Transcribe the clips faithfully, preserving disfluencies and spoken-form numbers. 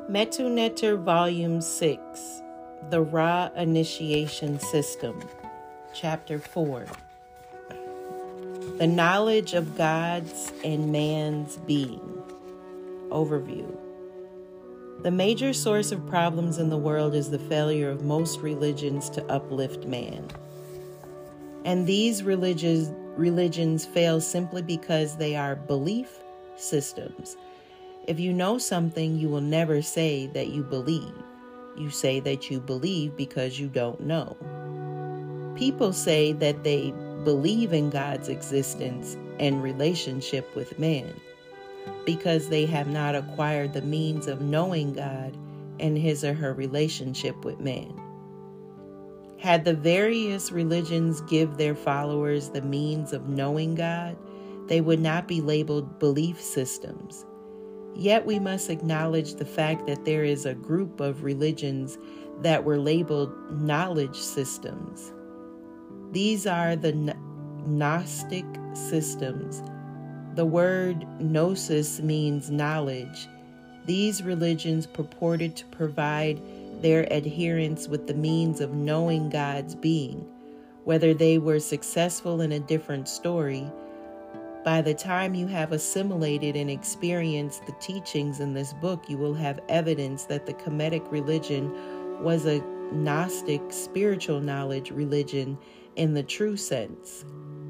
Metu Neter Volume six, The Ra Initiation System, Chapter four, The Knowledge of God's and Man's Being. Overview. The major source of problems in the world is the failure of most religions to uplift man. And these religious, religions fail simply because they are belief systems. If you know something, you will never say that you believe. You say that you believe because you don't know. People say that they believe in God's existence and relationship with man because they have not acquired the means of knowing God and his or her relationship with man. Had the various religions give their followers the means of knowing God, they would not be labeled belief systems. Yet we must acknowledge the fact that there is a group of religions that were labeled knowledge systems. These are the Gnostic systems. The word gnosis means knowledge. These religions purported to provide their adherents with the means of knowing God's being. Whether they were successful in a different story, by the time you have assimilated and experienced the teachings in this book, you will have evidence that the Kemetic religion was a Gnostic spiritual knowledge religion in the true sense.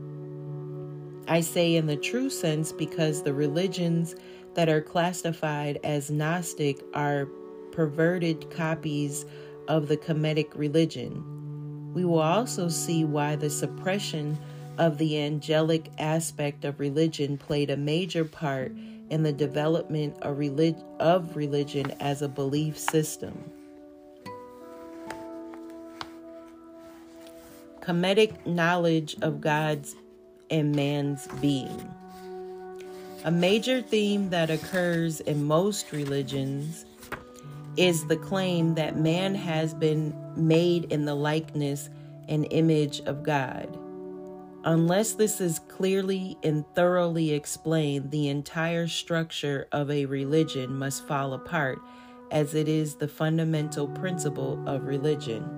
I say in the true sense because the religions that are classified as Gnostic are perverted copies of the Kemetic religion. We will also see why the suppression of the angelic aspect of religion played a major part in the development of, relig- of religion as a belief system. Kemetic knowledge of God's and man's being. A major theme that occurs in most religions is the claim that man has been made in the likeness and image of God. Unless this is clearly and thoroughly explained, the entire structure of a religion must fall apart, as it is the fundamental principle of religion.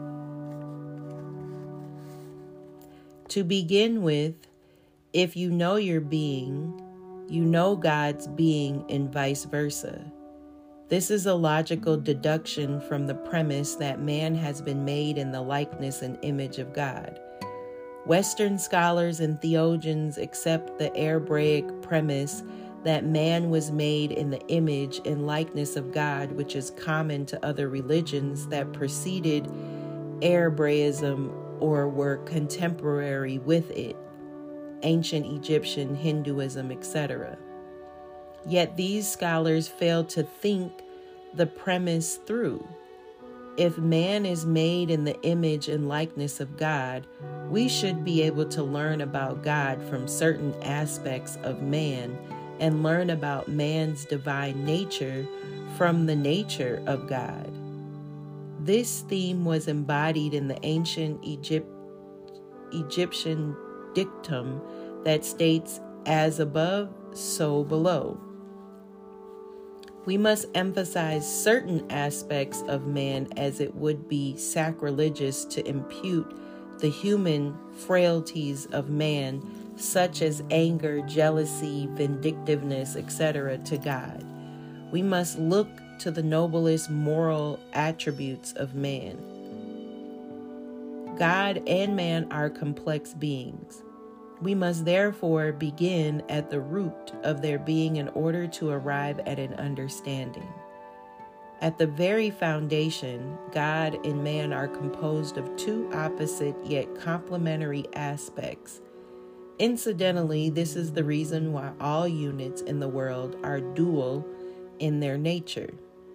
To begin with, if you know your being, you know God's being and vice versa. This is a logical deduction from the premise that man has been made in the likeness and image of God. Western scholars and theologians accept the Hebraic premise that man was made in the image and likeness of God, which is common to other religions that preceded Hebraism or were contemporary with it, ancient Egyptian, Hinduism, et cetera. Yet these scholars fail to think the premise through. If man is made in the image and likeness of God, we should be able to learn about God from certain aspects of man and learn about man's divine nature from the nature of God. This theme was embodied in the ancient Egypt, Egyptian dictum that states, "As above, so below." We must emphasize certain aspects of man, as it would be sacrilegious to impute the human frailties of man, such as anger, jealousy, vindictiveness, et cetera, to God. We must look to the noblest moral attributes of man. God and man are complex beings. We must therefore begin at the root of their being in order to arrive at an understanding. At the very foundation, God and man are composed of two opposite yet complementary aspects. Incidentally, this is the reason why all units in the world are dual in their nature.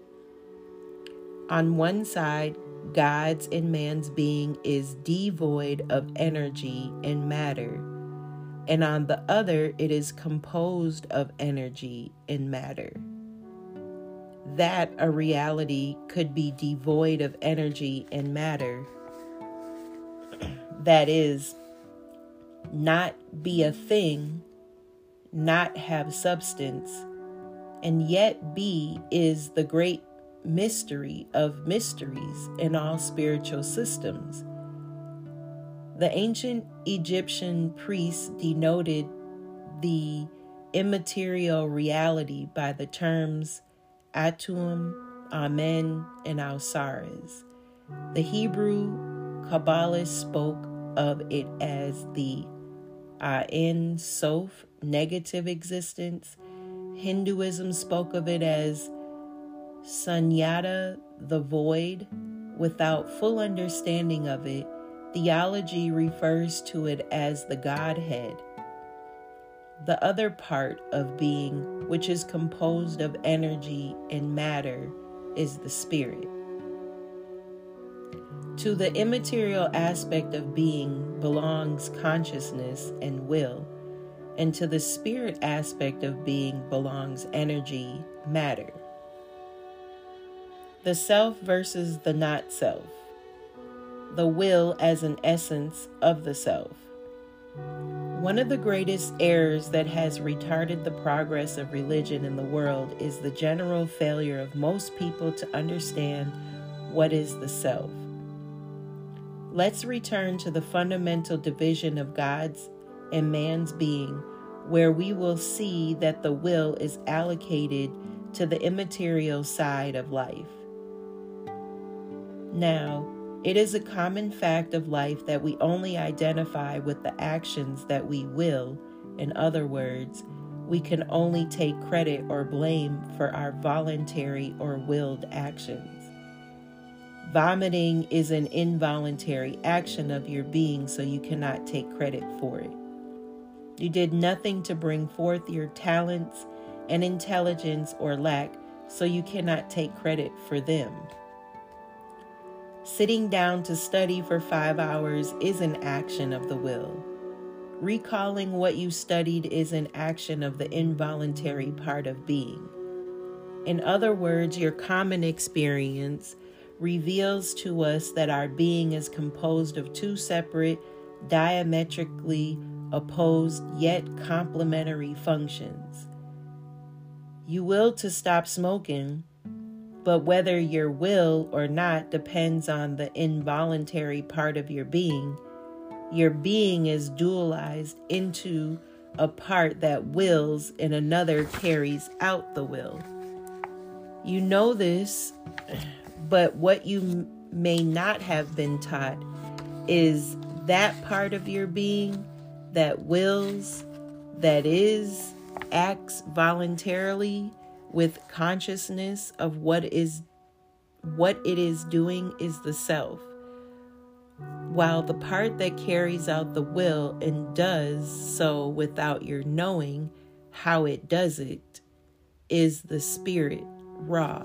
On one side, God's and man's being is devoid of energy and matter, and on the other, it is composed of energy and matter. That a reality could be devoid of energy and matter, that is, not be a thing, not have substance, and yet be, is the great mystery of mysteries in all spiritual systems. The ancient Egyptian priests denoted the immaterial reality by the terms Atum, Amen, and Osiris. The Hebrew Kabbalists spoke of it as the Ein Sof, negative existence. Hinduism spoke of it as Sunyata, the void. Without full understanding of it, theology refers to it as the Godhead. The other part of being, which is composed of energy and matter, is the spirit. To the immaterial aspect of being belongs consciousness and will, and to the spirit aspect of being belongs energy, matter. The self versus the not self. The will as an essence of the self. One of the greatest errors that has retarded the progress of religion in the world is the general failure of most people to understand what is the self. Let's return to the fundamental division of God's and man's being, where we will see that the will is allocated to the immaterial side of life. Now, it is a common fact of life that we only identify with the actions that we will. In other words, we can only take credit or blame for our voluntary or willed actions. Vomiting is an involuntary action of your being, so you cannot take credit for it. You did nothing to bring forth your talents and intelligence or lack, so you cannot take credit for them. Sitting down to study for five hours is an action of the will. Recalling what you studied is an action of the involuntary part of being. In other words, your common experience reveals to us that our being is composed of two separate, diametrically opposed yet complementary functions. You will to stop smoking, but whether your will or not depends on the involuntary part of your being. Your being is dualized into a part that wills and another carries out the will. You know this, but what you may not have been taught is that part of your being that wills, that is, acts voluntarily with consciousness of what is what it is doing is the self, while the part that carries out the will and does so without your knowing how it does it is the spirit, Ra.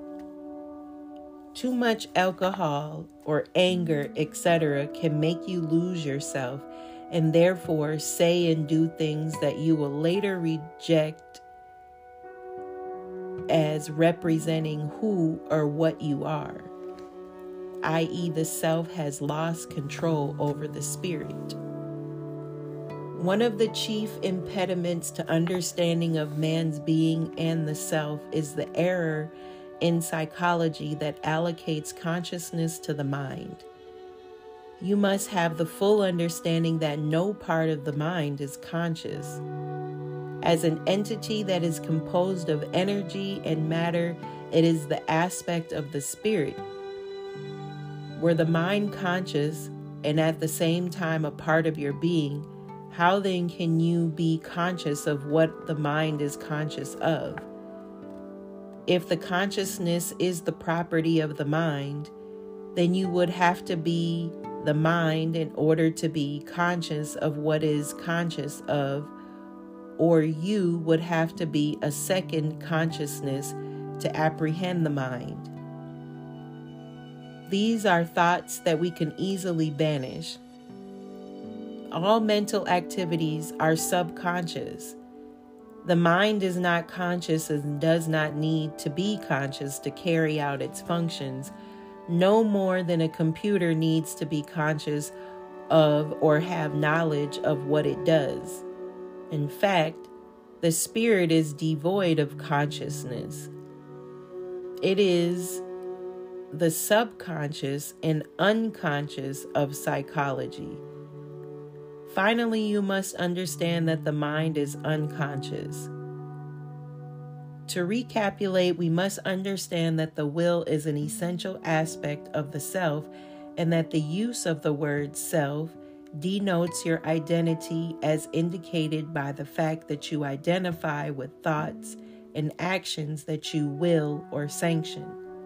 Too much alcohol or anger, et cetera can make you lose yourself and therefore say and do things that you will later reject as representing who or what you are, that is the self has lost control over the spirit. One of the chief impediments to understanding of man's being and the self is the error in psychology that allocates consciousness to the mind. You must have the full understanding that no part of the mind is conscious. As an entity that is composed of energy and matter, it is the aspect of the spirit. Were the mind conscious and at the same time a part of your being, how then can you be conscious of what the mind is conscious of? If the consciousness is the property of the mind, then you would have to be the mind in order to be conscious of what is conscious of, or you would have to be a second consciousness to apprehend the mind. These are thoughts that we can easily banish. All mental activities are subconscious. The mind is not conscious and does not need to be conscious to carry out its functions, no more than a computer needs to be conscious of or have knowledge of what it does. In fact, the spirit is devoid of consciousness. It is the subconscious and unconscious of psychology. Finally, you must understand that the mind is unconscious. To recapitulate, we must understand that the will is an essential aspect of the self, and that the use of the word self denotes your identity as indicated by the fact that you identify with thoughts and actions that you will or sanction.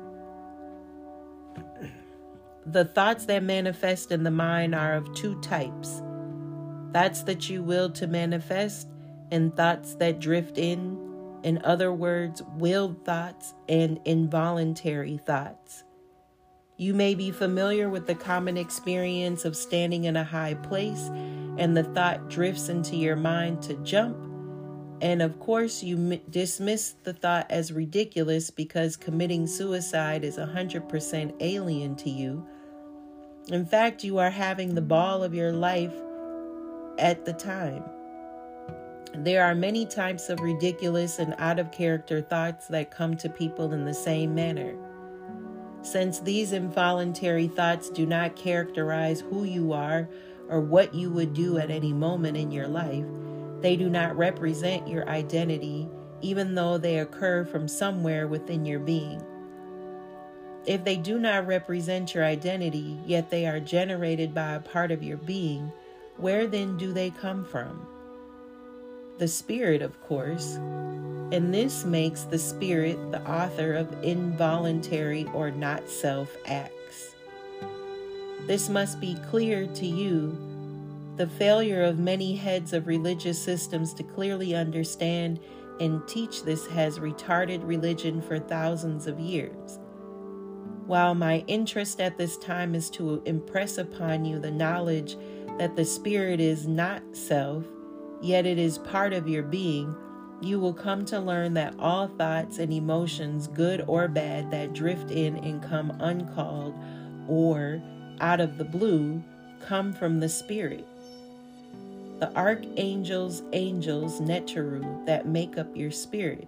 The thoughts that manifest in the mind are of two types: thoughts that you will to manifest and thoughts that drift in. In other words, willed thoughts and involuntary thoughts. You may be familiar with the common experience of standing in a high place and the thought drifts into your mind to jump. And of course, you m- dismiss the thought as ridiculous because committing suicide is one hundred percent alien to you. In fact, you are having the ball of your life at the time. There are many types of ridiculous and out-of-character thoughts that come to people in the same manner. Since these involuntary thoughts do not characterize who you are or what you would do at any moment in your life, they do not represent your identity, even though they occur from somewhere within your being. If they do not represent your identity, yet they are generated by a part of your being, where then do they come from? The spirit, of course. And this makes the spirit the author of involuntary or not self acts. This must be clear to you. The failure of many heads of religious systems to clearly understand and teach this has retarded religion for thousands of years. While my interest at this time is to impress upon you the knowledge that the spirit is not self, yet it is part of your being, you will come to learn that all thoughts and emotions, good or bad, that drift in and come uncalled or out of the blue, come from the spirit. The archangels, angels, Neteru, that make up your spirit.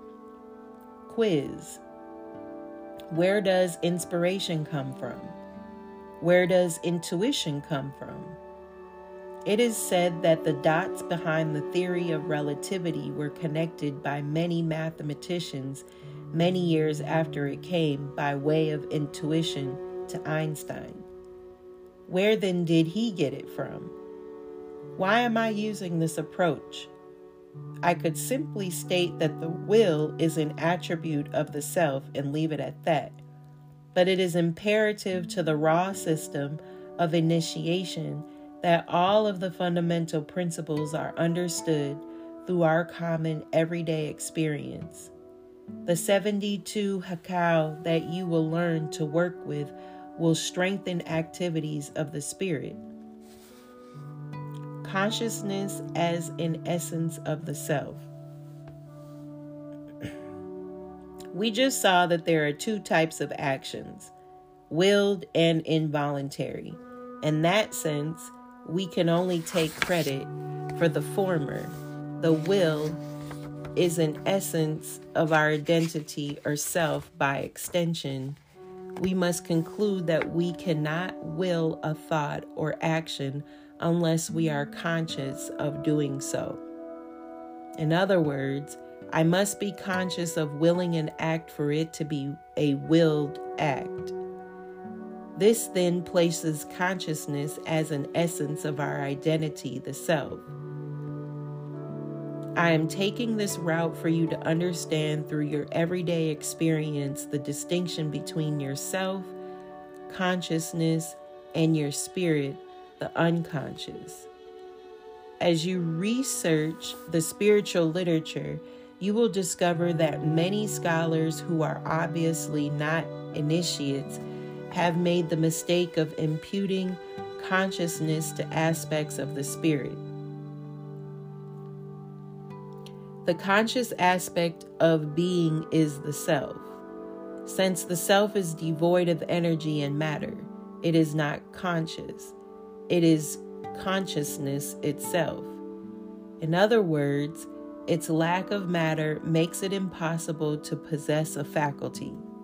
Quiz. Where does inspiration come from? Where does intuition come from? It is said that the dots behind the theory of relativity were connected by many mathematicians many years after it came by way of intuition to Einstein. Where then did he get it from? Why am I using this approach? I could simply state that the will is an attribute of the self and leave it at that. But it is imperative to the raw system of initiation that all of the fundamental principles are understood through our common everyday experience. The seventy-two Hekau that you will learn to work with will strengthen activities of the spirit. Consciousness as an essence of the self. We just saw that there are two types of actions, willed and involuntary. In that sense, we can only take credit for the former. The will is an essence of our identity or self. By extension, we must conclude that we cannot will a thought or action unless we are conscious of doing so. In other words, I must be conscious of willing an act for it to be a willed act. This then places consciousness as an essence of our identity, the self. I am taking this route for you to understand through your everyday experience the distinction between yourself, consciousness, and your spirit, the unconscious. As you research the spiritual literature, you will discover that many scholars who are obviously not initiates have made the mistake of imputing consciousness to aspects of the spirit. The conscious aspect of being is the self. Since the self is devoid of energy and matter, it is not conscious. It is consciousness itself. In other words, its lack of matter makes it impossible to possess a faculty.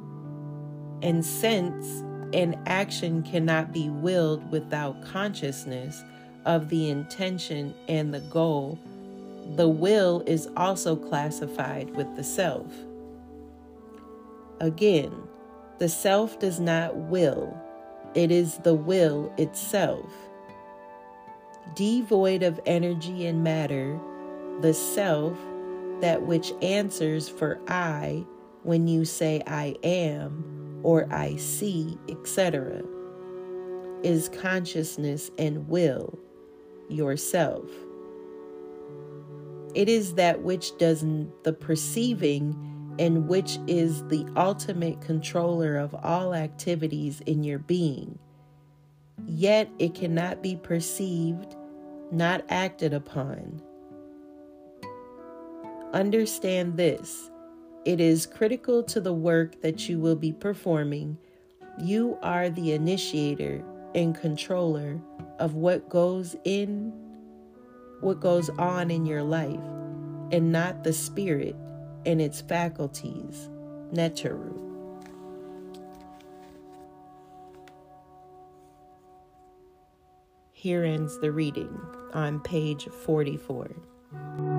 And since an action cannot be willed without consciousness of the intention and the goal, the will is also classified with the self. Again, the self does not will, it is the will itself. Devoid of energy and matter, the self, that which answers for I when you say I am or I see, et cetera, is consciousness and will, yourself. It is that which does the perceiving and which is the ultimate controller of all activities in your being. Yet it cannot be perceived, not acted upon. Understand this. It is critical to the work that you will be performing. You are the initiator and controller of what goes in, what goes on in your life, and not the spirit and its faculties. Neteru. Here ends the reading on page forty-four.